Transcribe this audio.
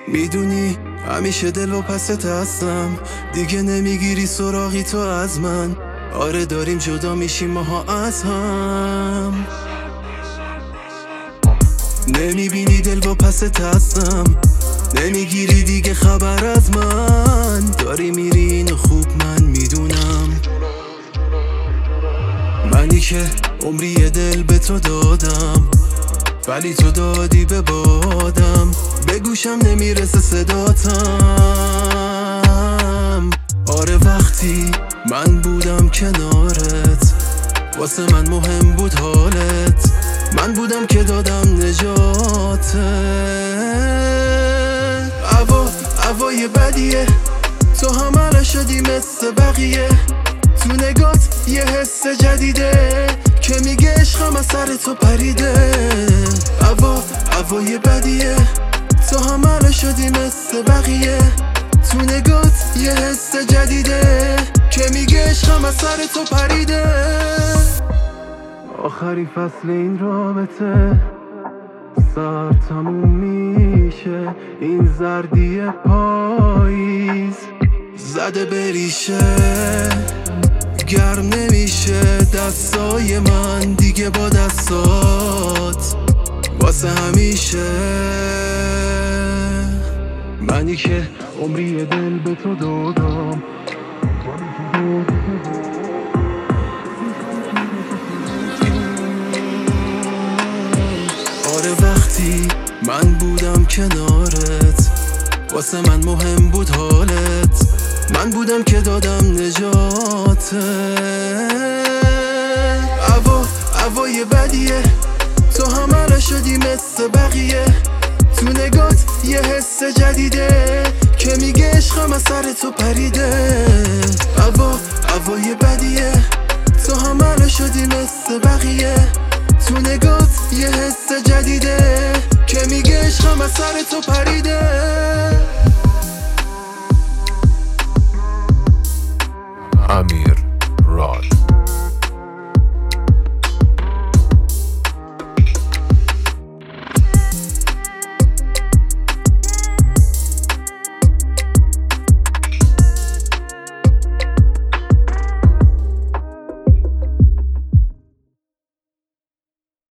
میدونی همیشه دل و پست هستم، دیگه نمیگیری سراغی تو از من. آره داریم جدا میشیم ماها از هم. نمیبینی دل و پست هستم، نمیگیری دیگه خبر از من. داری میری اینو خوب من میدونم. منی که عمری دل به تو دادم، ولی تو دادی به بادم. به گوشم نمیرسه صداتم. آره وقتی من بودم کنارت، واسه من مهم بود حالت. من بودم که دادم نجاتت. هوای بدیه، تو همه شدی مثل بقیه. تو نگات یه حس جدیده که میگه عشقم از سر تو پریده. هوای بدیه، تو همه شدی مثل بقیه. تو نگات یه حس جدیده که میگه عشقم از سر تو پریده. آخری فصل این رابطه سر تموم میشه. این زردی پاییز زده بریشه، گرم نمیشه دستای من دیگه با دستات واسه همیشه. منی که عمری دل به تو دادم، آره وقتی من بودم کنارت، واسه من مهم بود حالت. من بودم که دادم نجاتت. هوای بدیه، تو همه شدی مثل بقیه. تو نگات یه حس جدیده که میگه عشقم از سر تو پریده. هوای بدیه، تو همه شدی مثل بقیه. تو نگات یه حس جدیده که میگه عشقم از سر تو پریده. امیر راد